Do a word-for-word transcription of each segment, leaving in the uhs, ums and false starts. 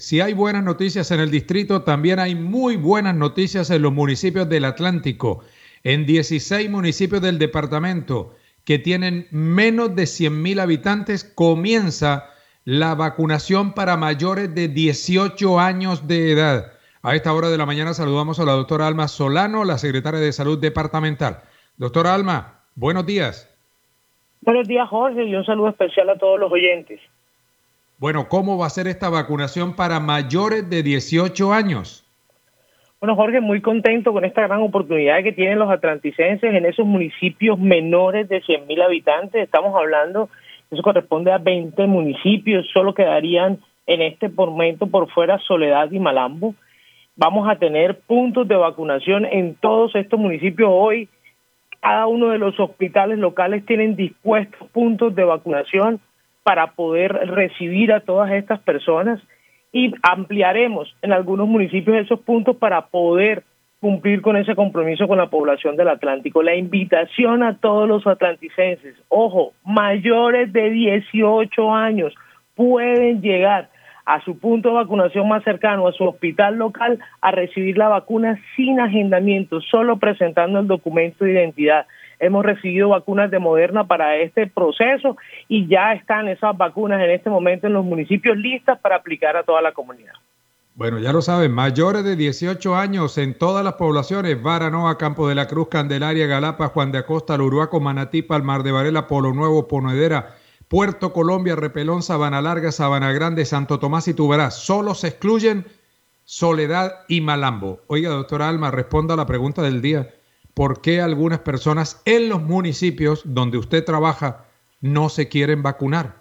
Si hay buenas noticias en el distrito, también hay muy buenas noticias en los municipios del Atlántico. En dieciséis municipios del departamento que tienen menos de cien mil habitantes, comienza la vacunación para mayores de dieciocho años de edad. A esta hora de la mañana saludamos a la doctora Alma Solano, la secretaria de Salud Departamental. Doctora Alma, buenos días. Buenos días, Jorge, y un saludo especial a todos los oyentes. Bueno, ¿cómo va a ser esta vacunación para mayores de dieciocho años? Bueno, Jorge, muy contento con esta gran oportunidad que tienen los atlanticenses en esos municipios menores de cien mil habitantes. Estamos hablando, eso corresponde a veinte municipios, solo quedarían en este momento por fuera Soledad y Malambo. Vamos a tener puntos de vacunación en todos estos municipios hoy. Cada uno de los hospitales locales tienen dispuestos puntos de vacunación para poder recibir a todas estas personas, y ampliaremos en algunos municipios esos puntos para poder cumplir con ese compromiso con la población del Atlántico. La invitación a todos los atlanticenses, ojo, mayores de dieciocho años, pueden llegar a su punto de vacunación más cercano, a su hospital local, a recibir la vacuna sin agendamiento, solo presentando el documento de identidad. Hemos recibido vacunas de Moderna para este proceso y ya están esas vacunas en este momento en los municipios listas para aplicar a toda la comunidad. Bueno, ya lo saben, mayores de dieciocho años en todas las poblaciones: Baranoa, Campo de la Cruz, Candelaria, Galapa, Juan de Acosta, Luruaco, Manatí, Palmar de Varela, Polo Nuevo, Ponedera, Puerto Colombia, Repelón, Sabana Larga, Sabana Grande, Santo Tomás y Tubará. Solo se excluyen Soledad y Malambo. Oiga, doctora Alma, responda a la pregunta del día. ¿Por qué algunas personas en los municipios donde usted trabaja no se quieren vacunar?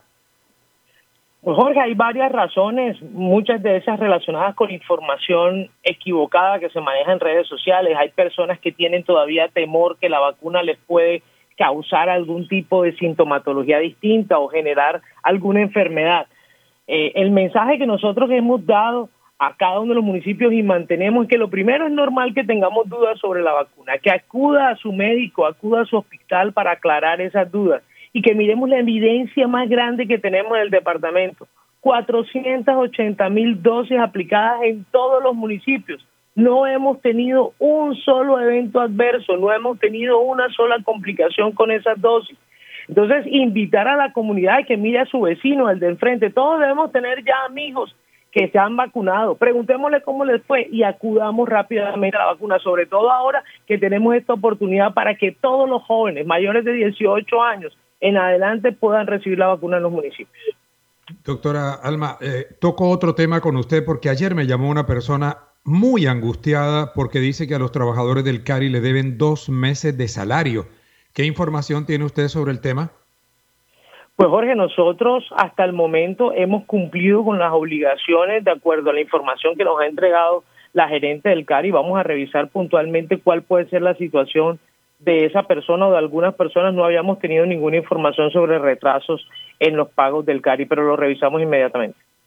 Pues Jorge, hay varias razones, muchas de esas relacionadas con información equivocada que se maneja en redes sociales. Hay personas que tienen todavía temor que la vacuna les puede causar algún tipo de sintomatología distinta o generar alguna enfermedad. Eh, el mensaje que nosotros hemos dado a cada uno de los municipios y mantenemos que lo primero es normal que tengamos dudas sobre la vacuna, que acuda a su médico, acuda a su hospital para aclarar esas dudas y que miremos la evidencia más grande que tenemos en el departamento. cuatrocientas ochenta mil dosis aplicadas en todos los municipios. No hemos tenido un solo evento adverso, no hemos tenido una sola complicación con esas dosis. Entonces, invitar a la comunidad que mire a su vecino, al de enfrente. Todos debemos tener ya amigos que se han vacunado. Preguntémosle cómo les fue y acudamos rápidamente a la vacuna, sobre todo ahora que tenemos esta oportunidad para que todos los jóvenes mayores de dieciocho años en adelante puedan recibir la vacuna en los municipios. Doctora Alma, eh, toco otro tema con usted porque ayer me llamó una persona muy angustiada porque dice que a los trabajadores del Cari le deben dos meses de salario. ¿Qué información tiene usted sobre el tema? Pues Jorge, nosotros hasta el momento hemos cumplido con las obligaciones de acuerdo a la información que nos ha entregado la gerente del Cari. Vamos a revisar puntualmente cuál puede ser la situación de esa persona o de algunas personas. No habíamos tenido ninguna información sobre retrasos en los pagos del Cari, pero lo revisamos inmediatamente.